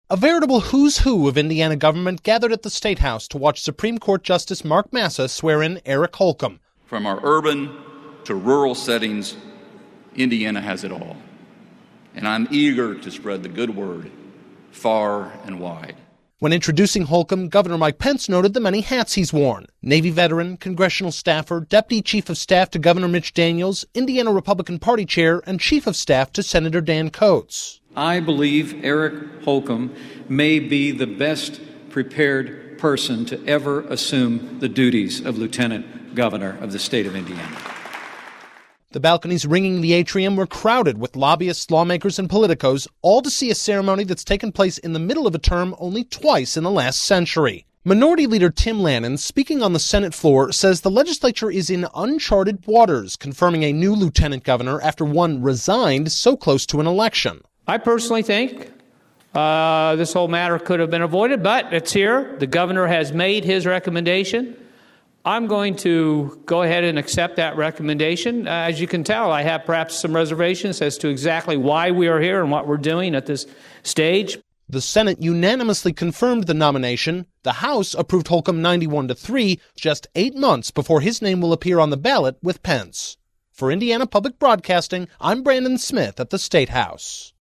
A veritable who's who of Indiana government gathered at the State House to watch Supreme Court Justice Mark Massa swear in Eric Holcomb. From our urban to rural settings, Indiana has it all. And I'm eager to spread the good word far and wide. When introducing Holcomb, Governor Mike Pence noted the many hats he's worn. Navy veteran, congressional staffer, Deputy Chief of Staff to Governor Mitch Daniels, Indiana Republican Party Chair, and Chief of Staff to Senator Dan Coats. I believe Eric Holcomb may be the best prepared person to ever assume the duties of Lieutenant Governor of the state of Indiana. The balconies ringing the atrium were crowded with lobbyists, lawmakers, and politicos, all to see a ceremony that's taken place in the middle of a term only twice in the last century. Minority Leader Tim Lannon, speaking on the Senate floor, says the legislature is in uncharted waters, confirming a new lieutenant governor after one resigned so close to an election. I personally think this whole matter could have been avoided, but it's here. The governor has made his recommendation. I'm going to go ahead and accept that recommendation. As you can tell, I have perhaps some reservations as to exactly why we are here and what we're doing at this stage. The Senate unanimously confirmed the nomination. The House approved Holcomb 91-3, just 8 months before his name will appear on the ballot with Pence. For Indiana Public Broadcasting, I'm Brandon Smith at the State House.